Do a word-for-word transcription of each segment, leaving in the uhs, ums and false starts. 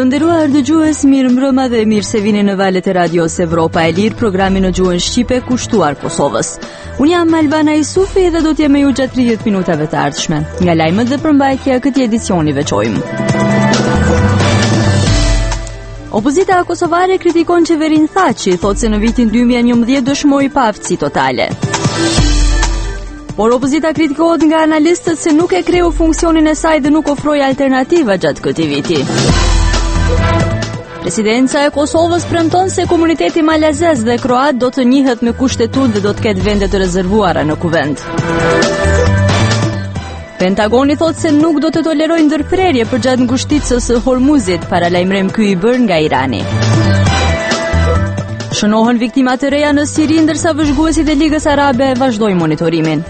Të nderuar dëgjues, mirëmbrëma dhe mirë se vini në valët e radios Evropa e Lirë, programi në gjuhën shqipe kushtuar Kosovës. Unë jam Albana Isufi dhe do t'jem me ju gjatë tridhjetë minutave të ardhshme. Nga lajmet dhe përmbajtja këtij edicioni veçojmë. Opozita kosovare kritikon qeverinë Thaçi, thotë se në vitin dy mijë e njëmbëdhjetë dëshmoi paaftësi totale. Por opozita kritikohet nga analistët se nuk e kreu funksionin e saj dhe nuk ofroi alternativa gjatë këtij viti. Presidenca e Kosovës premton se komuniteti malazez dhe kroat do të njihet me kushtetutë dhe do të ketë vende të rezervuara në kuvend. Pentagoni thotë se nuk do të tolerojë ndërprerje përgjatë ngushticës së Hormuzit, paralajmërim ky i bërë nga Irani. Shënohen viktima të reja në Siri, ndërsa vëzhguesit e Ligës Arabe vazhdojnë monitorimin.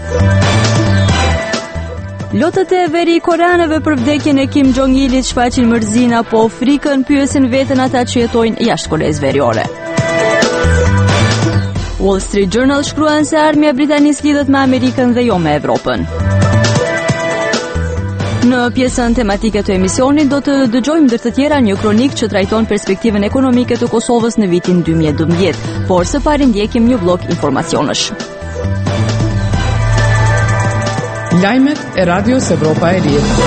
Lotët e veri koreanëve për vdekjen e Kim Jong-ilit shfaqin mërzin apo frikën, pyesin veten ata që jetojnë jashtë koles veriore. Wall Street Journal shkruan se armja britanisë lidhet me Amerikën dhe jo me Evropën. Në pjesën tematike të emisionit do të dëgjojmë ndër të tjera një kronik që trajton perspektivën ekonomike të Kosovës në vitin dy mijë e dymbëdhjetë, por së pari ndjekim një blok informacionësh. Lajmet e Radios Evropa e Lirë.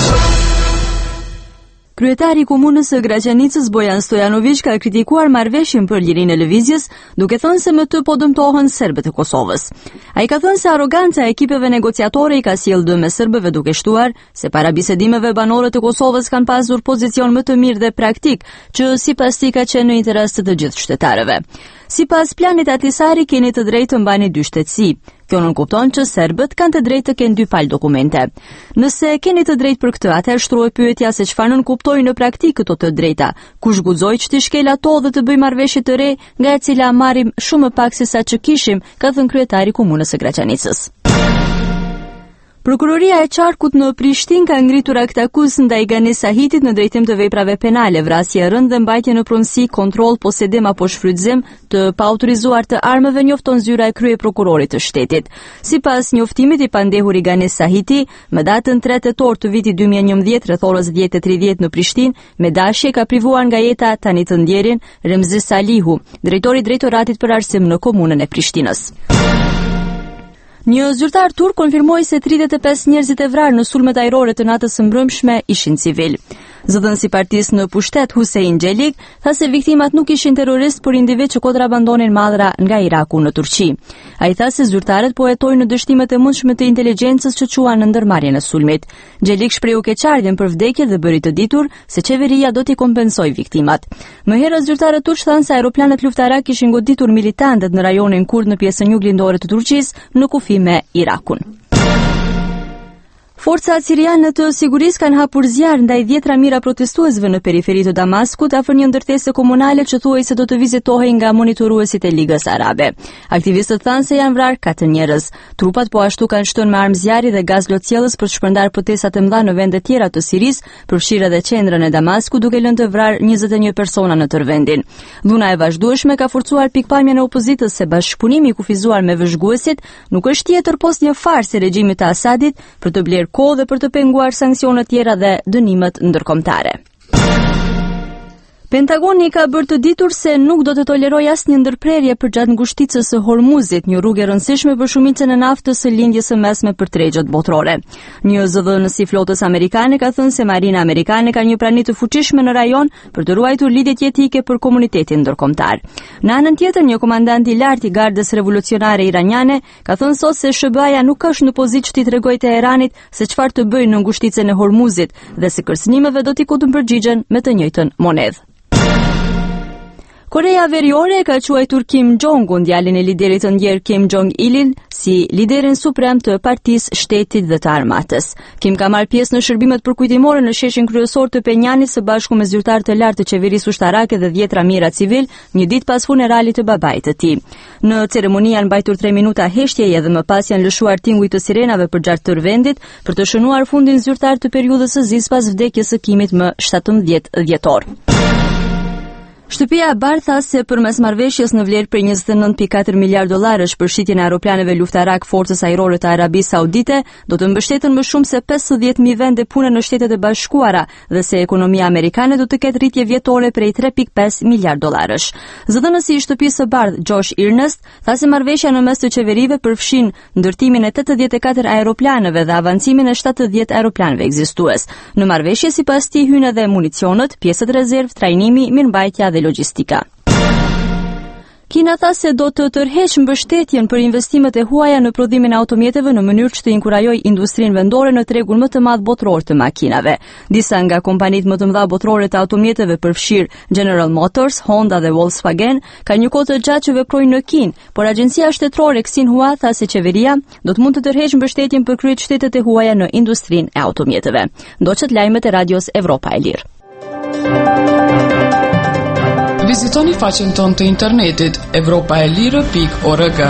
Kryetari i komunës së Graçanicës Bojan Stojanović ka kritikuar marrëveshjen për lirinë e lëvizjes, duke thënë se me të po dëmtohen serbët e Kosovës. Ai ka thënë se arroganca e ekipeve negociatore i ka sjellë dëm serbëve, duke shtuar se para bisedimeve banorët e Kosovës kanë pasur pozicion më të mirë dhe praktik, që sipas tij ka qenë në interes të të gjithë qytetarëve. Sipas planit Ahtisaari keni të drejtë të mbani dy shtetësi. Kjo nuk kupton që serbët kanë të drejtë të kenë dy palë dokumente. Nëse keni të drejtë për këtë, atëherë shtrohet pyetja se çfarë nën kuptojnë në praktikë këto të drejta. Kush guxoi që të shkel ato dhe të bëjë marrëveshje të re, nga e cila marrim shumë më pak se sa që kishim, ka thënë kryetari i komunës së Graçanicës. Prokuroria e Qarkut në Prishtinë ka ngritur akt akuzë ndaj Ganis Sahitit në drejtim të veprave penale, vrasje e rëndë dhe mbajtje në pronësi, kontroll, posedim apo shfrytëzim të paautorizuar të armëve, njofton zyra e kryeprokurorit të shtetit. Sipas njoftimit i pandehur i Ganis Sahiti, më datën tre tetor të vitit dy mijë e njëmbëdhjetë rreth orës dhjetë e tridhjetë në Prishtinë, me dashje ka privuar nga jeta tani të ndjerin Remzi Salihu, drejtori i drejtoratit për arsim në komunën e Prishtinës. Një zyrtar turk konfirmoi se tridhjetë e pesë njerëzit e vrarë në sulmet ajrore të natës së mbrëmshme ishin civil. Zëdhënësi i partisë në pushtet Hussein Xhelik tha se viktimat nuk ishin terroristë, por individ që kontrabandonin madhra nga Iraku në Turqi. Ai tha se zyrtarët po hetojnë në dështimet e mundshme të inteligjencës që quan në ndërmarrjen e sulmit. Xhelik shprehu keqardhjen për vdekje dhe bëri të ditur se qeveria do t'i kompensojë viktimat. Më herët zyrtarët turq thanë se aeroplanet luftarak kishin goditur militantët në rajonin Kurd në pjesën juglindore të Turqisë në kufi me Irakun. Forcat siriane të sigurisë kanë hapur zjarr ndaj dhjetra mijëra protestuesve në periferi të Damaskut afër një ndërtese komunale që thuaj se do të vizitohej nga monitoruesit e Ligës Arabe. Aktivistët thanë se janë vrarë katër njerëz. Trupat po ashtu kanë shtuar me armë zjarri dhe gaz lotësiellës për të shpërndarë protesta të mëdha në vende tjera të Sirisë, përfshirë edhe qendrën e Damaskut, duke lënë të vrarë njëzet e një persona në tërë vendin. Dhuna e vazhdueshme ka forcuar pikpamjen e opozitës se bashkëpunimi i kufizuar me vëzhguesit nuk është tjetër post një farsë e regjimit të Asadit për të blerë kohë dhe për të penguar sanksionet tjera dhe dënimet ndërkombëtare. Pentagoni ka bërë të ditur se nuk do të tolerojë asnjë ndërprerje përgjatë ngushticës së Hormuzit, një rrugë e rëndësishme për shumicën e naftës së lindjes së mesme për tregjet botërore. Një zëdhënës i flotës amerikane ka thënë se Marina amerikane ka një prani të fuqishme në rajon për të ruajtur lidhjet jetike për komunitetin ndërkombëtar. Në anën tjetër, një komandant i lartë i Gardës Revolucionare Iraniane ka thënë sot se S B A-ja nuk është në pozitë që t'i tregojë Teheranit se çfarë të bëjë në ngushticën e Hormuzit dhe se kërcënimeve do t'i kundër përgjigjen me të njëjtën monedhë. Korea Veriore ka quajtur Kim Jong-un, djalin e liderit të ndjer Kim Jong-ilin, si liderin suprem të partisë, shtetit dhe të armatës. Kim ka marrë pjesë në shërbimet përkujtimore në sheshin kryesor të Penjanit së bashku me zyrtar të lartë të qeverisë ushtarake dhe dhjetra mijëra civil, një ditë pas funeralit të babait të tij. Në ceremoni janë mbajtur tre minuta heshtjeje dhe më pas janë lëshuar tinguj të sirenave përgjatë tërë vendit për të shënuar fundin zyrtar të periudhës së zi pas vdekjes së Kimit më shtatëmbëdhjetë dhjetor. Shtëpia e Bardhë tha se përmes marrëveshjes në vlerë për njëzet e nëntë pikë katër miliardë dollarësh për shitjen e aeroplaneve luftarak Forcës Ajrore të Arabisë Saudite, do të mbështeten më shumë se pesëdhjetë mijë vende pune në Shtetet e Bashkuara dhe se ekonomia amerikane do të ketë rritje vjetore prej tre pikë pesë miliardë dollarësh. Zëdhënësi i Shtëpisë së Bardhë, Josh Earnest, tha se marrëveshja në mes të qeverive përfshin ndërtimin e tetëdhjetë e katër aeroplaneve dhe avancimin e shtatëdhjetë aeroplaneve ekzistues. Në marrëveshje sipas tij hyn edhe municionet, pjesët rezerv, trajnimi, mirëmbajtja dhe logjistika. Kina tha se do të tërheqë mbështetjen për investimet e huaja në prodhimin e automjeteve në mënyrë që të inkurajojë industrinë vendore në tregun më të madh botror të makinave. Disa nga kompanitë më të mëdha botrore të automjeteve përfshir General Motors, Honda dhe Volkswagen kanë një kohë të gjatë që veprojnë në Kinë, por agjencia shtetërore Xinhua tha se qeveria do të mund të tërheqë mbështetjen për kryeshtetet e huaja në industrinë e automjeteve. Ndoqët lajmet e radios Evropa e Lirë. Vizitoni faqen tonë të internetit evropaelire pikë org.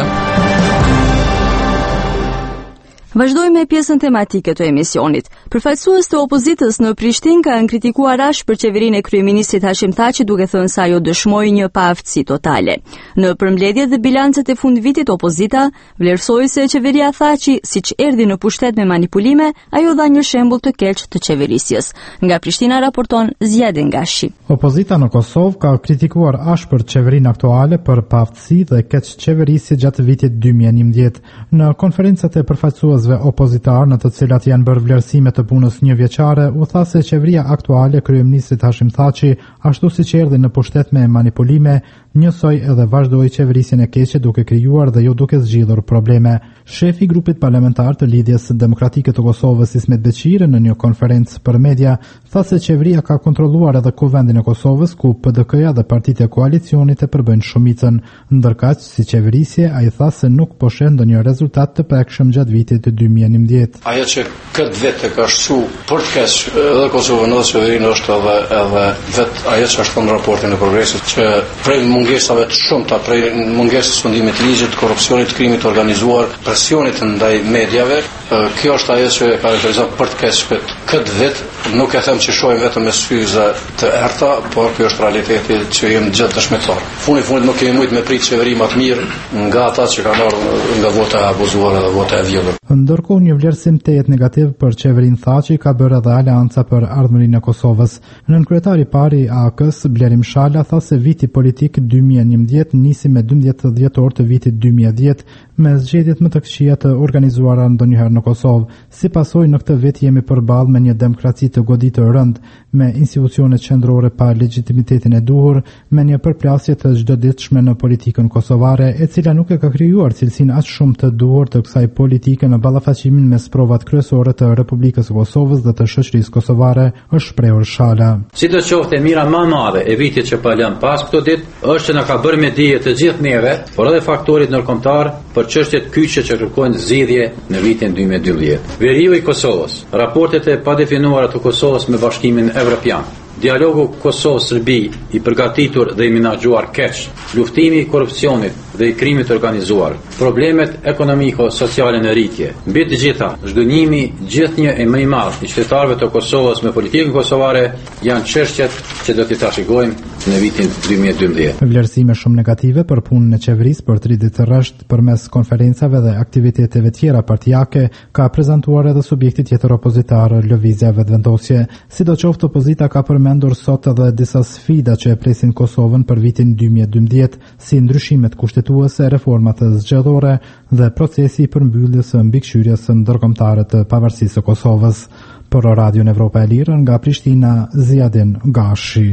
Vazhdojmë me pjesën tematike të emisionit. Përfaqësues të opozitës në Prishtinë kanë kritikuar rash për qeverinë e kryeministit Hashim Thaçi, duke thënë se ajo dëshmoi një paaftësi totale. Në përmbledhjet dhe bilancet e fundvitit, opozita vlerësoi se qeveria Thaçi, siç erdhi në pushtet me manipulime, ajo dha një shembull të keq të qeverisjes. Nga Prishtina raporton Zjadin Gashi. Opozita në Kosovë ka kritikuar ashpër qeverinë aktuale për paaftësi dhe keq qeverisje gjatë vitit dy mijë e njëmbëdhjetë. Në konferencat e përfaqësuesve opozitar në të cilat janë bërë vlerësime të punës një vjeçare, u tha se qeveria aktuale kryeministit Hashim Thaçi, ashtu siç erdhi në pushtet me manipulime, njësoj edhe vazhdoi qeverisjen e keqe duke krijuar dhe jo duke zgjidhur probleme. Shefi i grupit parlamentar të Lidhjes Demokratike të Kosovës, Ismet Beqiri, në një konferencë për media, tha se qeveria ka kontrolluar edhe kuvendin e Kosovës, ku P D K-ja dhe partitë e koalicionit e përbëjnë shumicën. Ndërkaq, si qeverisje, ai tha se nuk po sheh ndonjë rezultat të prekshëm gjatë vitit dy mijë e njëmbëdhjetë. Ajo që këtë vit e ka shqu për të keq edhe Kosovën edhe qeverinë është edhe edhe vet ajo që është në raportin e progresit, që prej mungesave të shumta, prej mungesës fundimit të ligjit, korrupsionit, krimit të organizuar, presionit ndaj mediave, kjo është ajo që e karakterizon për të keq këtë vit. Nuk e them që shohim vetëm me syze të errta, por kjo është realiteti që jemi gjithë dëshmitar. Funi fundit nuk kemi mujt me prit qeveri më të mirë nga ata që kanë ardhur nga vota e abuzuar dhe vota e vjedhur. Ndërkohë, një vlerësim të jetë negativ për qeverinë Thaçi ka bërë edhe Aleanca për Ardhmërinë e Kosovës. Nënkryetari i parë i A K-s, Blerim Shala, tha se viti politik dy mijë e njëmbëdhjetë nisi me dymbëdhjetë dhjetor të vitit dy mijë e dhjetë me zgjedhjet më të këqija të organizuara ndonjëherë në Kosovë. Si pasojë, në këtë vit jemi përballë me një demokraci të goditur rënd, me institucione qendrore pa legitimitetin e duhur, me një përplasje të çdoditshme në politikën kosovare, e cila nuk e ka krijuar cilësinë aq shumë të duhur të kësaj politike në ballafaqimin mes provat kryesore të Republikës së Kosovës dhe të shoqërisë kosovare, është shprehur Shala. Sidoqoftë, e mira më e madhe e vitit që po lëm pas këto ditë është që na ka bërë me dije të gjithë neve, por edhe faktorit ndërkombëtar për çështjet kyçe që kërkojnë zgjidhje në vitin dy mijë e dymbëdhjetë. Veriu i Kosovës, raportet e padefinuara të Kosovës me Bashkimin Evropian, dialogu Kosovë-Serbi i përgatitur dhe i menaxhuar keq, luftimi i korrupsionit dhe i krimit organizuar, problemet ekonomiko-sociale në rritje. Mbi të gjitha, zhgënjimi gjithnjë e më i madh i qytetarëve të Kosovës me politikën kosovare janë çështjet që do t'i trashëgojmë në vitin dy mijë e dymbëdhjetë. Vlerësime shumë negative për punën e qeverisë për të rritur të rresht përmes konferencave dhe aktiviteteve tjera partijake ka prezantuar edhe subjekti tjetër opozitar, Lëvizja Vetëvendosje. Sidoqoftë, opozita ka përmendur sot edhe disa sfida që e presin Kosovën për vitin dy mijë e dymbëdhjetë, si ndryshimet kushtetuese, reformat zgjedhore dhe procesi i përmbylljes së mbikëqyrjes ndërkombëtare të pavarësisë së Kosovës. Për Radion Evropa e Lirë, nga Prishtina, Zjadin Gashi.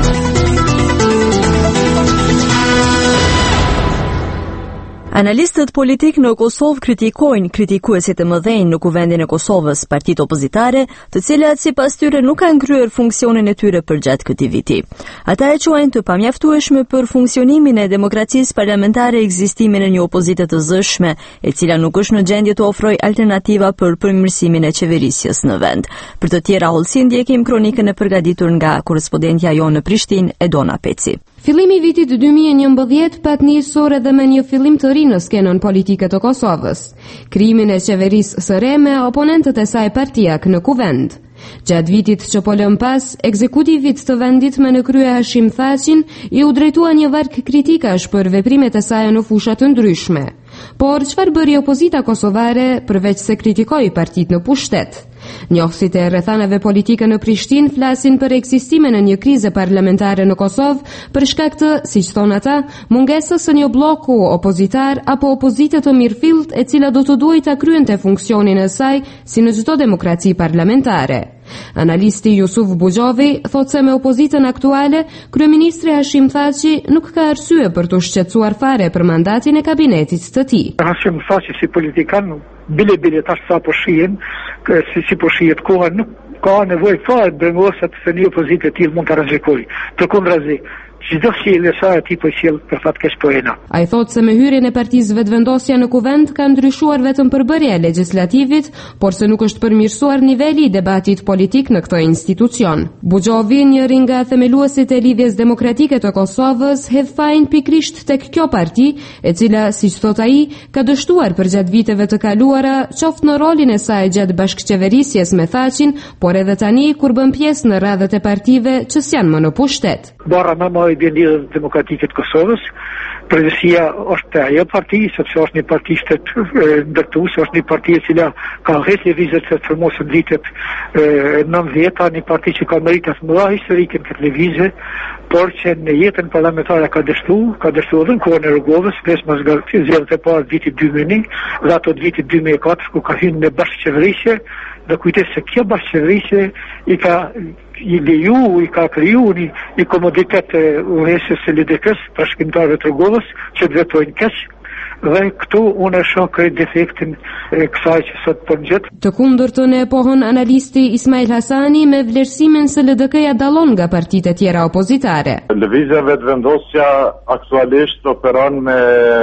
Analistët politik në Kosovë kritikojnë kritikuesit e mëdhenj në kuvendin e Kosovës, partitë opozitare, të cilat sipas tyre nuk kanë kryer funksionin e tyre përgjatë këtij viti. Ata e quajnë të pamjaftueshme për funksionimin e demokracisë parlamentare ekzistimin e një opozite të zëshme, e cila nuk është në gjendje të ofrojë alternativa për përmirësimin e qeverisjes në vend. Për të tjera hollësi ndjekim kronikën e përgatitur nga korrespondentja jonë në Prishtinë, Edona Peci. Fillimi i vitit dy mijë e njëmbëdhjetë pat nisur edhe me një fillim të ri në skenën politike të Kosovës, krimin e qeverisë së re me oponentët e saj partijak në kuvend. Gjatë vitit që po lëm pas, ekzekutivit të vendit me në krye Hashim Thaqin i u drejtua një varg kritikash për veprimet e saj në fushat të ndryshme. Por çfarë bëri opozita kosovare përveç se kritikoi partitë në pushtet? Njohësit e rrethanave politike në Prishtinë flasin për ekzistimin e një krize parlamentare në Kosovë për shkak të, siç thon ata, mungesës së një bloku opozitar apo opozite të mirëfillt e cila do të duhej ta kryente funksionin e saj si në çdo demokraci parlamentare. Analisti Jusuf Buxhovi thotë se me opozitën aktuale, kryeministri Hashim Thaqi nuk ka arsye për të shqetësuar fare për mandatin e kabinetit të tij. Hashim Thaqi si politikan, bile bile tash sa po shihen, si si po shihet koha, nuk ka nevojë fare brengosat se një opozitë e tillë mund ta rrezikojë. Përkundrazi, çdo sjellje sa e tij po sjell për fat keq po ena. Ai thotë se me hyrjen e partisë vetëvendosja në kuvend ka ndryshuar vetëm përbërja e legjislativit, por se nuk është përmirësuar niveli i debatit politik në këtë institucion. Buxhovi, njëri nga themeluesit e Lidhjes Demokratike të Kosovës, hedh fajin pikrisht tek kjo parti, e cila, siç thot ai, ka dështuar përgjatë viteve të kaluara, qoftë në rolin e saj gjatë bashkëqeverisjes me Thaqin, por edhe tani kur bën pjesë në radhët e partive që s'janë më në pushtet. Barra nama i bjen Lidhjes Demokratike të Kosovës, përgjësia është ajo parti, sepse është një parti shtet ndërtuese, është një parti e cila ka rreth lëvizjet të formosën vitet nëntëdhjetë, një parti që ka meritat më dha historike në këtë lëvizje, por që në jetën parlamentare ka dështu, ka dështu edhe në kohën e Rrogovës, pesë mas zgjedhjet e parë vitit dy mijë e një dhe ato të vitit dy mijë e katër, ku ka hyrë në bashkëqeverisje, dhe kujtes se kjo bashkëqeverisje i ka i leju, i ka kriju një, një komoditet e unesës e L D K-s, bashkëtimtarëve të Rrogovës, që të vetojnë keq, dhe këtu unë e shoh krejt defektin e kësaj që sot po ngjet. Të kundërtën e pohon analisti Ismail Hasani me vlerësimin se L D K-ja dallon nga partitë e tjera opozitare. Lëvizja vetëvendosja aktualisht operon me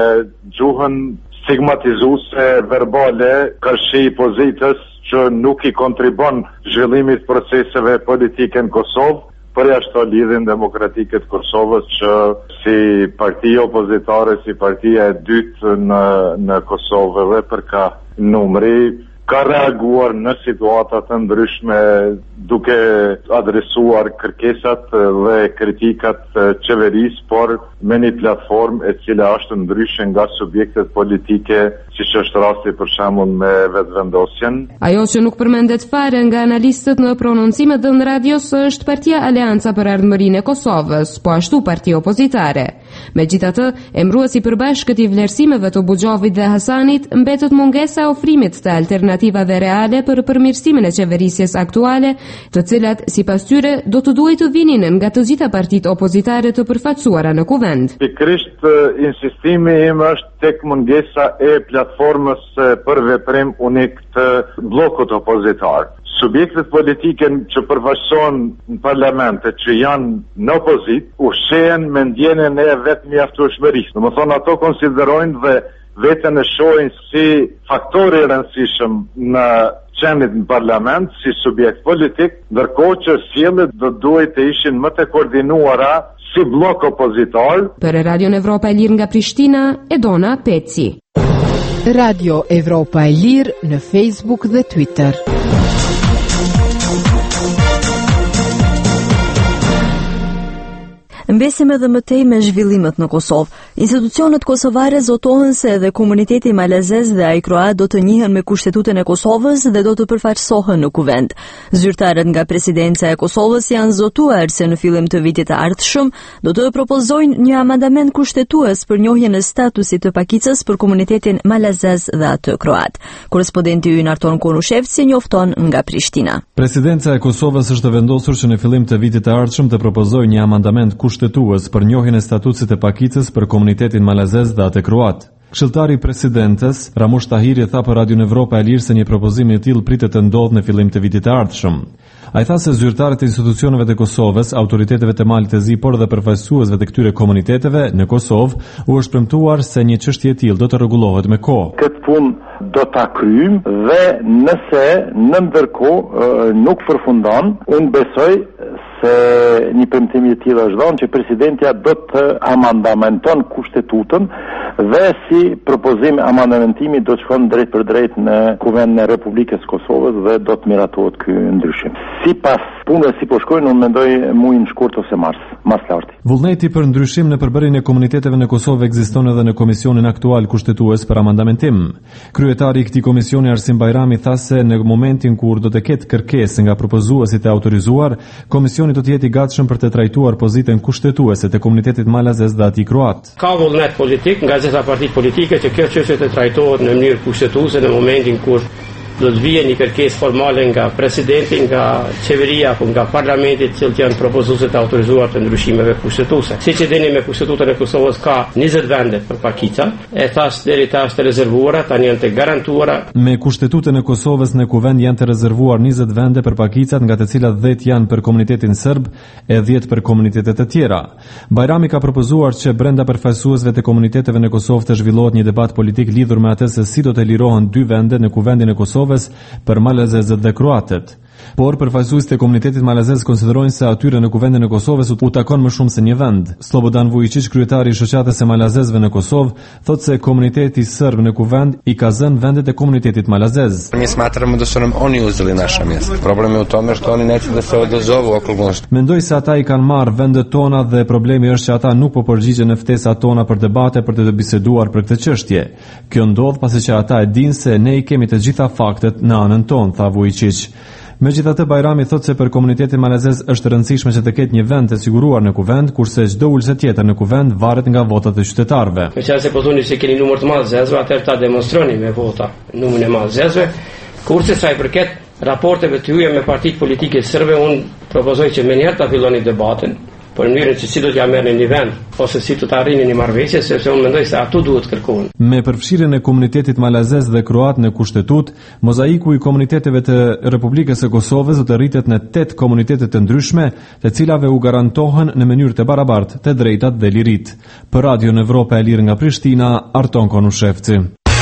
gjuhën stigmatizuese verbale kërshi i pozitës që nuk i kontribon zhvillimit proceseve politike në Kosovë, për jashtë Lidhjen Demokratike të Kosovës që si parti opozitare, si partia e dytë në, në Kosovë dhe për ka numri, ka reaguar në situata të ndryshme duke adresuar kërkesat dhe kritikat qeverisë, por me një platformë e cila është ndryshe nga subjektet politike, siç është rasti për shembull me vetëvendosjen. Ajo që nuk përmendet fare nga analistët në prononcimet dhe në radios është Partia Aleanca për Ardhmërinë e Kosovës, po ashtu parti opozitare. Megjithatë, emëruesi i përbashkët i vlerësimeve të Buxhovit dhe Hasanit mbetet mungesa e ofrimit të alternativave reale për përmirësimin e qeverisjes aktuale, të cilat sipas tyre do të duhet të vinin nga të gjitha partitë opozitare të përfaqësuara në kuvend. Pikërisht insistimi im është tek mungesa e platformës për veprim unik të bllokut opozitar. Subjektet politike që përfaqësohen në parlamente që janë në opozit, ushqehen me ndjenjen e vetëmjaftueshmërisë. Domethënë ato konsiderojnë dhe veten e shohin si faktor i rëndësishëm në qenit në parlament, si subjekt politik, ndërkohë që sjelljet do duhet të ishin më të koordinuara si blok opozitar. Për Radio Evropa e Lirë nga Prishtina, Edona Peci. Radio Evropa e Lirë në Facebook dhe Twitter. Mbesim edhe më tej me zhvillimet në Kosovë. Institucionet kosovare zotohen se edhe komuniteti malezez dhe ai kroat do të njihen me kushtetutën e Kosovës dhe do të përfaqësohen në kuvend. Zyrtarët nga presidenca e Kosovës janë zotuar se në fillim të vitit të ardhshëm do të propozojnë një amandament kushtetues për njohjen e statusit të pakicës për komunitetin malezez dhe atë kroat. Korrespondenti ynë Arton Konushevci njofton nga Prishtina. Presidenca e Kosovës është vendosur që në fillim të vitit të ardhshëm të propozojë një amandament kushtetues për njohjen e statusit të pakicës për komunitetin malezez dhe atë kroat. Këshilltari i presidentes, Ramush Tahiri, tha për Radio Evropa e Lirë se një propozim i tillë pritet të ndodhë në fillim të vitit të ardhshëm. Ai tha se zyrtarët e institucioneve të Kosovës, autoriteteve të Malit të Zi, por dhe përfaqësuesve të këtyre komuniteteve në Kosovë, u është premtuar se një çështje e tillë do të rregullohet me kohë. Këtë punë do ta kryjm dhe nëse në ndërkohë nuk përfundon, unë besoj se një premtim i tillë është dhënë që presidentja do të amandamenton kushtetutën dhe si propozim amendamentimi do të shkon drejt për drejt në Kuvendin e Republikës Kosovës dhe do të miratohet ky ndryshim. Sipas punës si po shkojnë, unë mendoj muajin shkurt ose mars, mas larti. Vullneti për ndryshim në përbërjen e komuniteteve në Kosovë ekziston edhe në komisionin aktual kushtetues për amandamentim. Kryetari i këtij komisioni Arsim Bajrami tha se në momentin kur do të ketë kërkesë nga propozuesit e autorizuar, komisioni do të jetë i gatshëm për të trajtuar pozitën kushtetuese të komunitetit malazez dhe atij kroat. Ka vullnet politik nga gjitha partitë politike që kjo çështje të trajtohet në mënyrë kushtetuese në momentin kur do të vijë një kërkesë formale nga presidenti, nga qeveria apo nga parlamenti, të cilët janë propozuesit e autorizuar të ndryshimeve kushtetuese. Siç e dini, me Kushtetutën e Kosovës ka njëzet vende për pakica, e thash deri tash të rezervuara, tani janë të garantuara. Me Kushtetutën e Kosovës në Kuvend janë të rezervuar njëzet vende për pakicat, nga të cilat dhjetë janë për komunitetin serb e dhjetë për komunitetet të tjera. Bajrami ka propozuar që brenda përfaqësuesve të komuniteteve në Kosovë të zhvillohet një debat politik lidhur me atë se si do të lirohen dy vende në Kuvendin e Kosovës për malazezët dhe kroatët. Por përfaqësuesit e komunitetit malazez konsiderojnë se atyre në Kuvendin e Kosovës u takon më shumë se një vend. Slobodan Vujičić, kryetari i shoqatës së malazezëve në Kosovë, thotë se komuniteti serb në Kuvend i ka zënë vendet e komunitetit malazez. Mi smatramo da su nam oni uzeli naša mjesta. Problem je u tome što oni neće da se odazovu okruglo. Mendoj se ata i kanë marrë vendet tona dhe problemi është që ata nuk po përgjigjen në ftesat tona për debate për të biseduar për këtë çështje. Kjo ndodh pasi që ata e dinë se ne i kemi të gjitha faktet në anën tonë, tha Vujičić. Megjithatë, Bajrami thotë se për komunitetin malazez është rëndësishme që të ketë një vend të siguruar në Kuvend, kurse çdo ulse tjetër në Kuvend varet nga votat e qytetarëve. Në qase po thoni se keni numër të madh zezve, atëherë ta demonstroni me vota numrin e madh zezve. Kurse sa i përket raporteve të juaja me partitë politike serbe, unë propozoj që më njëherë ta filloni debatin për mënyrën se si do t'ja merrni një vend ose si do të arrini një marrëveshje, sepse unë mendoj se ato duhet kërkohen. Me përfshirjen e komunitetit malazez dhe kroat në kushtetut, mozaiku i komuniteteve të Republikës së Kosovës do të rritet në tetë komunitete të ndryshme, të cilave u garantohen në mënyrë të barabartë të drejtat dhe lirit. Për Radio Evropa e Lirë nga Prishtina, Arton Konushevci.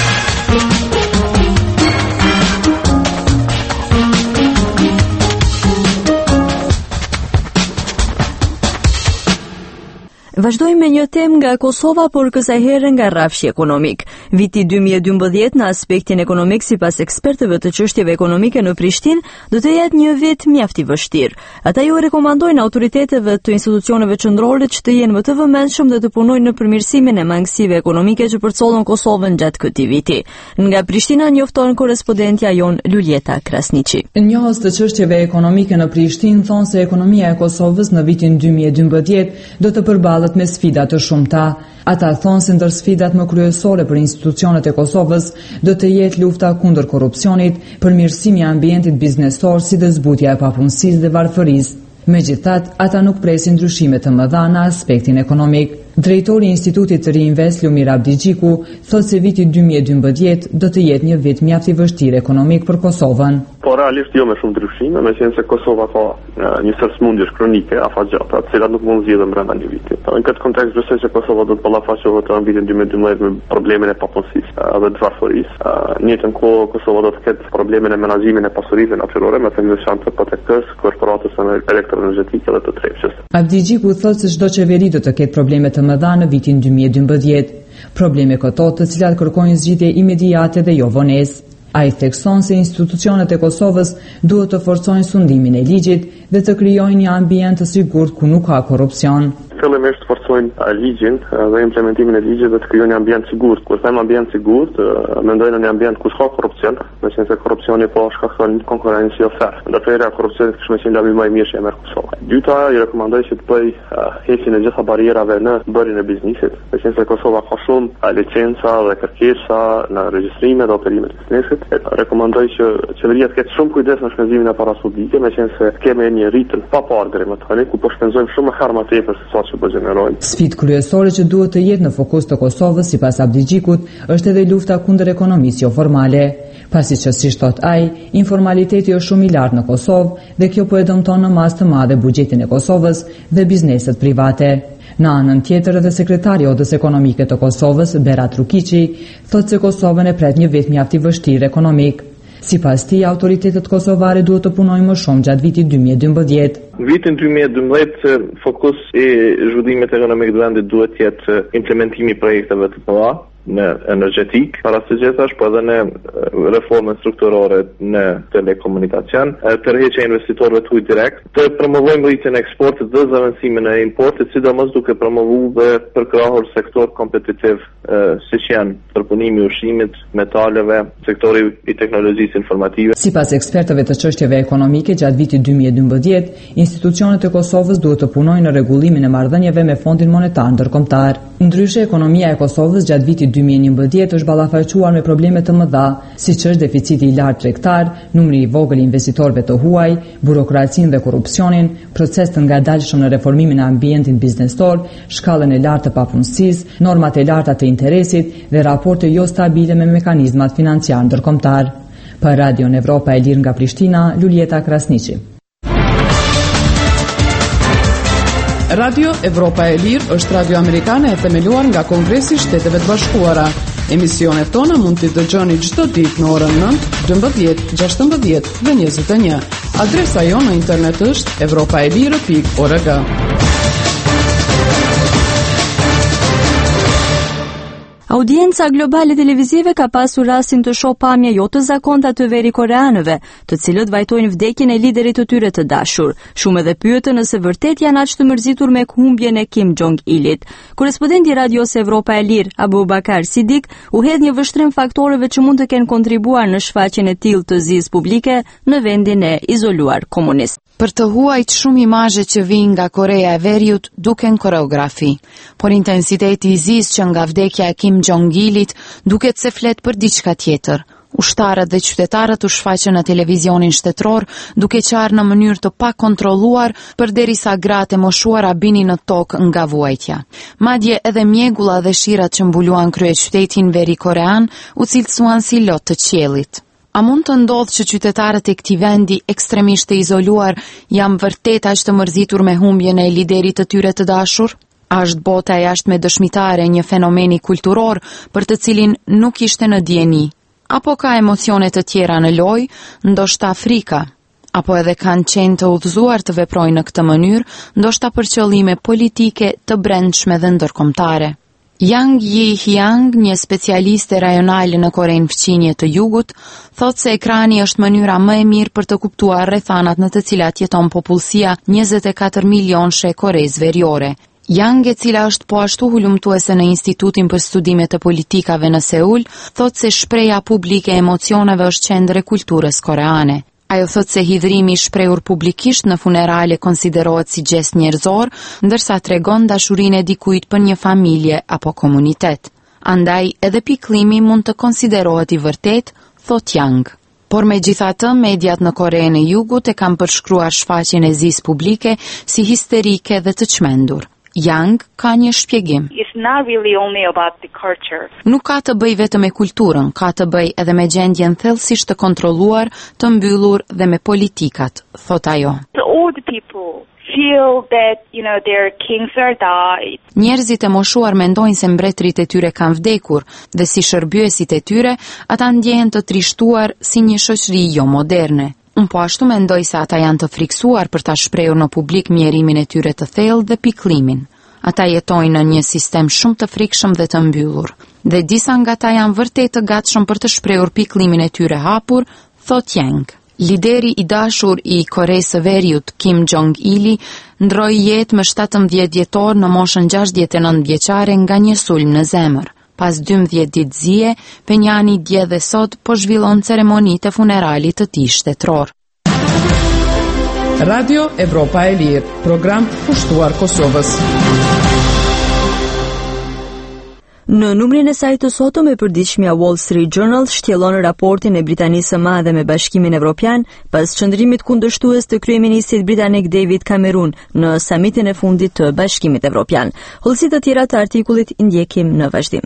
Vazhdojmë me një temë nga Kosova, por kësaj herë nga rrafshi ekonomik. Viti dy mijë e dymbëdhjetë në aspektin ekonomik, sipas ekspertëve të çështjeve ekonomike në Prishtinë, do të jetë një vit mjaft i vështirë. Ata ju rekomandojnë autoriteteve të institucioneve qendrore që të jenë më të vëmendshëm dhe të punojnë në përmirësimin e mangësive ekonomike që përcollën Kosovën gjatë këtij viti. Nga Prishtina njofton korrespondentja jon Luljeta Krasniqi. Njohës të çështjeve ekonomike në Prishtinë thonë se ekonomia e Kosovës në vitin dy mijë e dymbëdhjetë do të përballet me sfida të shumta. Ata thonë se ndër sfidat më kryesore për institucionet e Kosovës do të jetë lufta kundër korrupsionit, përmirësimi i ambientit biznesor si dhe zbutja e papunësisë dhe varfërisë. Megjithatë, ata nuk presin ndryshime të mëdha në aspektin ekonomik. Drejtori i Institutit të Reinvest, Lumir Abdigjiku, thotë se viti dy mijë e dymbëdhjetë do të jetë një vit mjaft i vështirë ekonomik për Kosovën. Po realisht jo me shumë ndryshime, meqense se Kosova ka një sër smundjesh kronike afatgjata, të cilat nuk mund zgjidhen brenda një viti. Në këtë kontekst besoj se Kosova do të ballafaqohet në vitin dy mijë e dymbëdhjetë me problemin e papunësisë dhe të varfërisë. Në njëjtën kohë Kosova do të ketë problemin e menaxhimit e pasurisë natyrore me të veçantë P T K-s, korporatës elektroenergjetike dhe të trepshës. Abdigjiku thotë se çdo qeveri do të ketë probleme të mëdha në vitin dy mijë e dymbëdhjetë, probleme këto të cilat kërkojnë zgjidhje imediate dhe jo vonesë. Ai thekson se institucionet e Kosovës duhet të forcojnë sundimin e ligjit dhe të krijojnë një ambient të sigurt ku nuk ka korrupsion. Fillimisht forcojnë ligjin dhe implementimin e ligjit dhe të krijojnë një ambient sigurt. Kur them ambient sigurt, mendojnë në një ambient ku s'ka korrupsion, meqense korrupsioni po shkakton konkurrencë jo fair. Ndërsa korrupsioni kishte qenë lëvi më i mirë që e merr Kosova. Dyta, i rekomandoj që të bëj heqjen e gjitha barrierave në bërjen e biznesit, meqense Kosova ka shumë licenca dhe kërkesa në regjistrimet dhe operimet e biznesit. Rekomandoj që qeveria të ketë shumë kujdes në shpenzimin e parave publike, meqense kemi një ritëm pa parë deri më tani ku po shpenzojmë shumë herë më tepër se sa që po gjenerojmë. Sfidë kryesore që duhet të jetë në fokus të Kosovës sipas Abdigjikut është edhe lufta kundër ekonomisë jo formale, pasi që si thot ai, informaliteti është shumë i lartë në Kosovë dhe kjo po e dëmton në masë të madhe buxhetin e Kosovës dhe bizneset private. Në anën tjetër edhe sekretari i Odës Ekonomike të Kosovës, Berat Rukiqi, thotë se Kosovën e pret një vit mjaft i vështirë ekonomik. Sipas tij, autoritetet kosovare duhet të punojnë më shumë gjatë vitit dy mijë e dymbëdhjetë. Vitin dy mijë e dymbëdhjetë, fokus i zhvillimit ekonomik të vendit duhet të jetë implementimi i projekteve të mëdha në energjetik, para së gjithash, po edhe në reformën strukturore në telekomunikacion, tërheqja e investitorëve të huaj direkt, të promovojmë rritjen e eksportit dhe zëvendësimin e importit, sidomos duke promovuar dhe përkrahur sektor kompetitiv, siç janë përpunimi i ushqimit, metaleve, sektori i teknologjisë informative. Sipas ekspertëve të çështjeve ekonomike, gjatë vitit dy mijë e dymbëdhjetë, institucionet e Kosovës duhet të punojnë në rregullimin e marrëdhënieve me Fondin Monetar Ndërkombëtar. Ndryshe, ekonomia e Kosovës gjatë vitit dy mijë e njëmbëdhjetë është ballafaqur me probleme të mëdha, siç është deficiti i lartë tregtar, numri i vogël i investitorëve të huaj, burokracinë dhe korrupsionin, proces të ngadalshëm në reformimin e ambientit biznesor, shkallën e lartë të papunësisë, normat e larta të interesit dhe raporte jo stabile me mekanizmat financiar ndërkombëtar. Për Radion Evropa e Lirë nga Prishtina, Lulieta Krasniqi. Radio Evropa e Lirë është radio amerikane e themeluar nga Kongresi i Shteteve të Bashkuara. Emisionet tona mund t'i dëgjoni çdo ditë në orën nëntë, dymbëdhjetë, gjashtëmbëdhjetë dhe njëzet e një. Adresa jonë në internet është evropaelire pikë org. Audienca globale televizive ka pasur rastin të shoh pamje jo të zakonta të verikoreanëve, të cilët vajtojnë vdekjen e liderit të tyre të dashur. Shumë edhe pyetën nëse vërtet janë aq të mërzitur me humbjen e Kim Jong-ilit. Korrespondenti Radios Evropa e Lirë, Abubakar Sidik, u hedh një vështrim faktoreve që mund të kenë kontribuar në shfaqjen e tillë të zis publike në vendin e izoluar komunist. Për të huajt shumë imazhe që vijnë nga Korea e Veriut duken koreografi, por intensiteti i zisë që nga vdekja e Kim Jong-ilit duket se flet për diçka tjetër. Ushtarët dhe qytetarët u shfaqën në televizionin shtetëror duke qarë në mënyrë të pakontrolluar përderisa gratë e moshuara binin në tokë nga vuajtja. Madje edhe mjegulla dhe shirat që mbuluan kryeqytetin verikorean u cilësuan si lot të qiellit. A mund të ndodhë që qytetarët e këtij vendi ekstremisht të izoluar janë vërtet aq të mërzitur me humbjen e liderit të tyre të dashur? A është bota jashtme dëshmitare një fenomeni kulturor për të cilin nuk ishte në dieni? Apo ka emocione të tjera në lojë, ndoshta Afrika? Apo edhe kanë qenë të udhëzuar të veprojnë në këtë mënyrë, ndoshta për qëllime politike të brendshme dhe ndërkombëtare? Yang Yi-hyang, një specialiste rajonale në Korenë Fqinje të Jugut, thotë se ekrani është mënyra më e mirë për të kuptuar rrethanat në të cilat jeton popullsia njëzet e katër milionëshe e Koreas Veriore. Yang, e cila është po ashtu hulumtuese në Institutin për Studime të Politikave në Seul, thotë se shpreha publike e emocioneve është qendër e kulturës koreane. Ajo thotë se hidhrimi i shprehur publikisht në funerale konsiderohet si gest njerëzor, ndërsa tregon dashurinë e dikujt për një familje apo komunitet. Andaj, edhe pikëllimi mund të konsiderohet i vërtet, thot Yang. Por megjithatë, mediat në Korenë e Jugut e kanë përshkruar shfaqjen e zisë publike si histerike dhe të çmendur. Yang ka një shpjegim. It's not really only about the culture. Nuk ka të bëj vetëm me kulturën, ka të bëj edhe me gjendjen thellësisht të kontrolluar, të mbyllur dhe me politikat, thot ajo. The old people feel that, you know, their kings are died. Njerëzit e moshuar mendojnë se mbretërit e tyre kanë vdekur dhe si shërbyesit e tyre, ata ndjehen të trishtuar si një shoqëri jo moderne. Unë po ashtu mendoj se ata janë të friksuar për ta shprehur në publik mjerimin e tyre të thellë dhe pikëllimin. Ata jetojnë në një sistem shumë të frikshëm dhe të mbyllur, dhe disa nga ata janë vërtet të gatshëm për të shprehur pikëllimin e tyre hapur, thot Yang. Lideri i dashur i Koreas së Veriut, Kim Jong-ili, ndroi jetë më shtatëmbëdhjetë dhjetor në moshën gjashtëdhjetë e nëntë vjeçare nga një sulm në zemër. Pas dymbëdhjetë ditë zije, Penjani dje dhe sot po zhvillon ceremonitë e funeralit të tij shtetëror. Radio Evropa e Lirë, program pushtuar Kosovës. Në numrin e saj të sotëm e përditshmja Wall Street Journal shtjellon raportin e Britanisë së Madhe me Bashkimin Evropian pas çndrimit kundërshtues të kryeministit britanik David Cameron në samitin e fundit të Bashkimit Evropian. Hollësi të tjera të artikullit i ndjekim në vazhdim.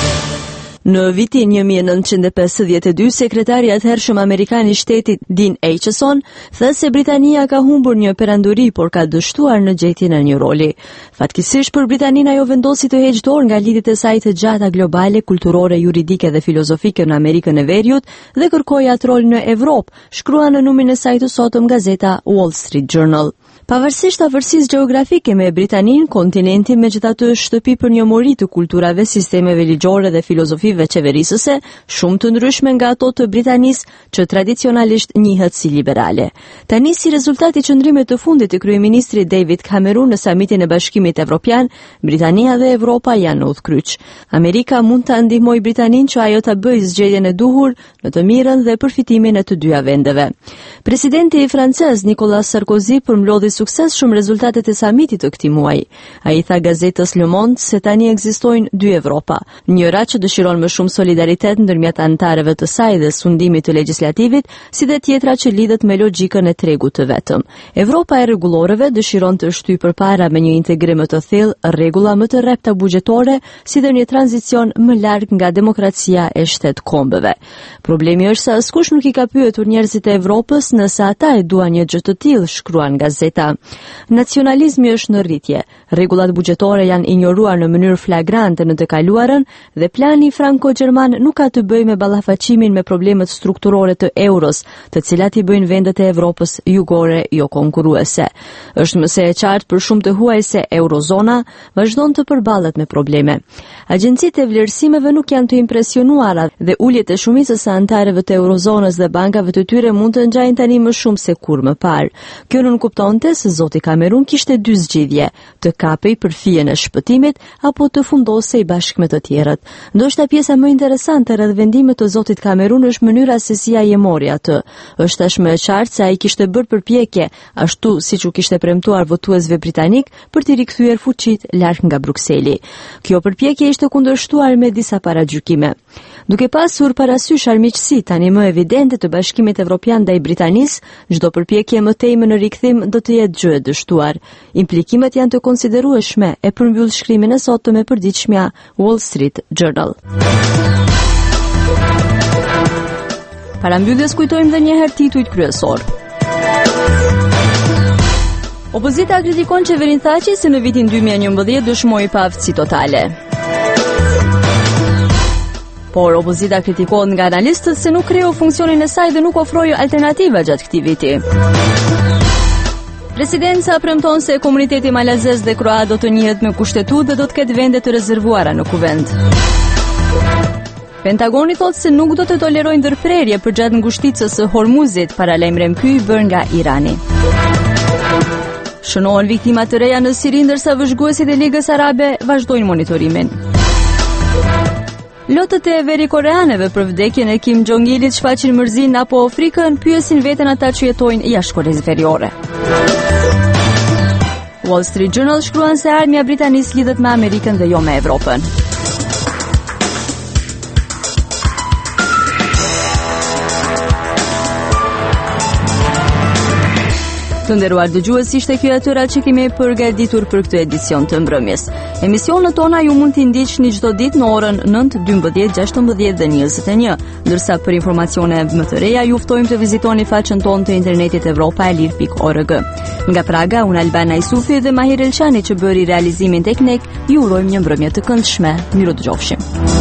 Në vitin një mijë e nëntëqind e pesëdhjetë e dy, sekretari i atëhershëm amerikan i shtetit Dean Acheson tha se Britania ka humbur një perandori, por ka dështuar në gjetjen e një roli. Fatkeqësisht për Britaninë ajo vendosi të heqë dorë nga lidhjet e saj të gjata globale, kulturore, juridike dhe filozofike në Amerikën e Veriut dhe kërkoi atë rol në Evropë, shkrua në numrin e saj të sotëm gazeta Wall Street Journal. Pavarësisht afërsisë gjeografike me Britaninë, kontinenti megjithatë është shtëpi për një mori të kulturave, sistemeve ligjore dhe filozofive qeverisëse, shumë të ndryshme nga ato të Britanisë, që tradicionalisht njihet si liberale. Tani, si rezultat i qëndrimit të fundit të kryeministrit David Cameron në samitin e Bashkimit Evropian, Britania dhe Evropa janë në udhkryq. Amerika mund të ndihmojë Britaninë që ajo ta bëjë zgjedhjen e duhur në të mirën dhe përfitimin e të dyja vendeve. Presidenti francez Nicolas Sarkozy përmbledhi sukses shumë rezultatet e samitit të këtij muaji. Ai tha gazetës Le Monde se tani ekzistojnë dy Evropa, njëra që dëshiron më shumë solidaritet ndërmjet anëtarëve të saj dhe sundimit të legjislativit, si dhe tjetra që lidhet me logjikën e tregut të vetëm. Evropa e rregullorëve dëshiron të shtyjë përpara me një integrim më të thellë, rregulla më të rrepta buxhetore, si dhe një tranzicion më larg nga demokracia e shtetkombëve. Problemi është se askush nuk i ka pyetur njerëzit e Evropës nëse ata e duan një gjë të tillë, shkruan gazeta. Nacionalizmi është në rritje, rregullat buxhetore janë injoruar në mënyrë flagrante në të kaluarën dhe plani franko-gjerman nuk ka të bëjë me ballafaqimin me problemet strukturore të euros, të cilat i bëjnë vendet e Evropës jugore jo konkurruese. Është mëse e qartë për shumë të huaj se eurozona vazhdon të përballet me probleme. Agjencitë e vlerësimeve nuk janë të impresionuara dhe uljet e shumicës së anëtarëve të eurozonës dhe bankave të tyre mund të ngjajnë tani më shumë se kur më parë. Kjo nuk kuptonte se zoti Cameron kishte dy zgjidhje, të kapej për fijen e shpëtimit apo të fundosej bashkë me të tjerët. Ndoshta pjesa më interesante rreth vendimit të zotit Cameron është mënyra se si ai e mori atë. Është tashmë e qartë se ai kishte bërë përpjekje, ashtu siç u kishte premtuar votuesve britanik, për t'i rikthyer fuqitë larg nga Brukseli. Kjo përpjekje ishte kundërshtuar me disa paragjykime. Duke pasur parasysh armiqësi tani më evidente të Bashkimit Evropian ndaj Britanisë, çdo përpjekje më tej në rikthim do të jetë gjë e dështuar. Implikimet janë të konsiderueshme, e përmbyll shkrimin e sotëm e përditshmja Wall Street Journal. Parambylljes kujtojmë edhe një herë titujt kryesor. Opozita kritikon qeverinë Thaçi se në vitin dy mijë e njëmbëdhjetë dëshmoi paaftësi totale. Por opozita kritikohet nga analistët se nuk kreu funksionin e saj dhe nuk ofroi alternativa gjatë këtij viti. Presidenca premton se komuniteti malazez dhe kroat do të njihet me kushtetutë dhe do të ketë vende të rezervuara në kuvend. Pentagoni thotë se nuk do të tolerojë ndërprerje përgjatë ngushticës së Hormuzit, paralajmërim ky i bërë nga Irani. Shënohen viktima të reja në Siri, ndërsa vëzhguesit e Ligës Arabe vazhdojnë monitorimin. Lotët e veri-koreanëve për vdekjen e Kim Jong-ilit shfaqin mërzinë apo frikën, pyesin veten ata që jetojnë jashtë Koreas Veriore. Wall Street Journal shkruan se armja britanisë lidhet me Amerikën dhe jo me Evropën. Të nderuar dëgjues, ishte kjo atyra që kemi përgatitur për këtë edicion të mbrëmjes. Emisionet tona ju mund t'i ndiqni çdo ditë në orën nëntë, dymbëdhjetë, gjashtëmbëdhjetë dhe njëzet e një. Ndërsa për informacione më të reja ju ftojmë të vizitoni faqen tonë të internetit evropa e lir pikë org. Nga Praga, unë Albana Isufi dhe Mahir Elçani që bëri realizimin teknik, ju urojmë një mbrëmje të këndshme. Miru dëgjofshim.